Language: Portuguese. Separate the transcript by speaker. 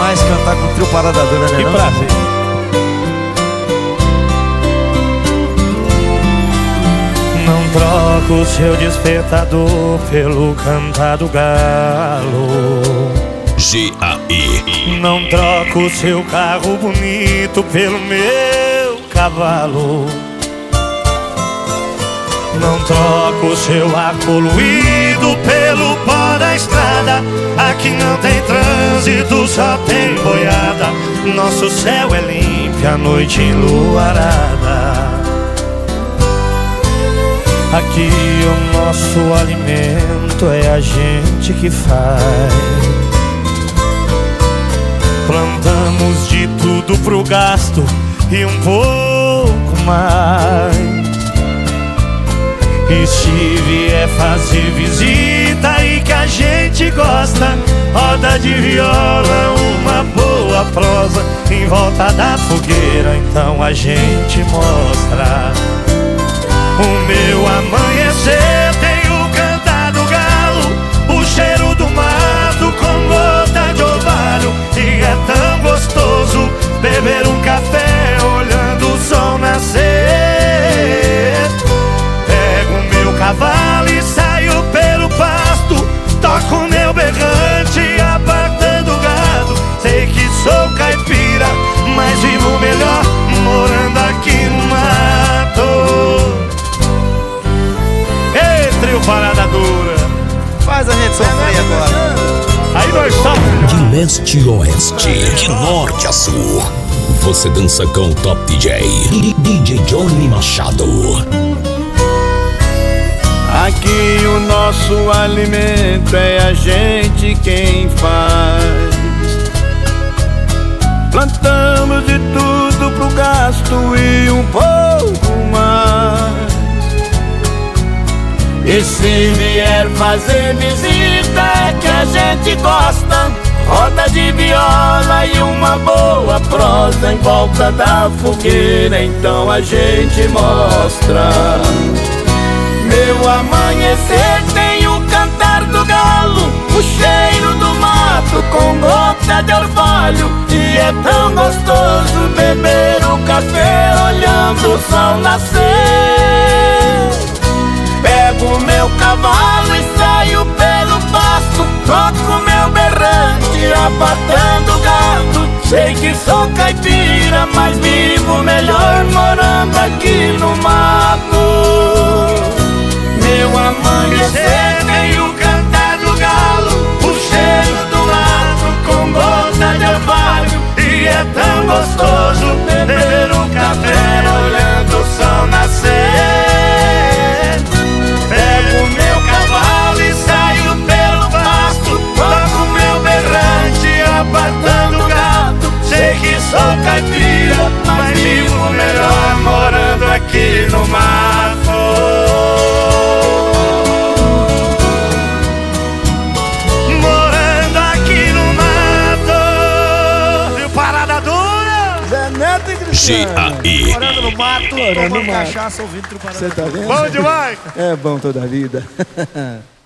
Speaker 1: demais cantar com o trio Parada Dura, né?
Speaker 2: Que
Speaker 1: não?
Speaker 2: prazer.
Speaker 3: Não troco o seu despertador pelo cantar do galo.
Speaker 4: G.A.E.
Speaker 3: Não troco o seu carro bonito pelo meu cavalo. Não troco o seu ar poluído pelo pó da estrada. Aqui não tem trânsito, só tem boiada. Nosso céu é limpo, a noite enluarada. Aqui o nosso alimento é a gente que faz. Plantamos de tudo pro gasto e um pouco mais. E se vier fazer visita e que a gente gosta, roda de viola, uma boa prosa em volta da fogueira, então a gente mostra. O meu amanhecer tem o cantar do galo, o cheiro do mato com gota de orvalho. E é tão gostoso beber um café olhando o sol nascer. Pego o meu cavalo e saio pelo pasto, toco o meu berrante apartando o gado. Sei que sou caipira, mas vivo melhor morando aqui no mato. Trio Parada Dura,
Speaker 1: Faz a gente sofrer agora.
Speaker 3: aí nós estamos.
Speaker 4: De leste a oeste, de norte a sul, você dança com o Top DJ, DJ Johnny Machado.
Speaker 5: Aqui o nosso alimento é a gente quem faz. Plantamos de tudo pro gasto e um pouco mais. E se vier fazer visita é que a gente gosta, roda de viola e uma boa prosa em volta da fogueira, então a gente mostra. Meu amanhecer tem o cantar do galo, o cheiro do mato com gota de orvalho. E é tão gostoso beber o café olhando o sol nascer. Pego o meu cavalo e saio pelo pasto, toco meu berrante apartando o gado. Sei que sou caipira, mas vivo melhor morando aqui no mato. Meu amanhecer tem o cantar do galo, o cheiro do mato com gota de orvalho. E é tão gostoso beber um café olhando o sol nascer. Pego o meu cavalo e saio pelo pasto, toco meu berrante apartando o gado. Sei que sou caipira, mas vivo melhor morando aqui no mato.
Speaker 4: G.A.E.
Speaker 1: Morando no mato,
Speaker 5: Morando no mato.
Speaker 1: cachaça, ouvindo trio Parada
Speaker 5: Você tá
Speaker 1: Dura.
Speaker 5: vendo?
Speaker 3: Bom demais.
Speaker 5: É bom toda a vida.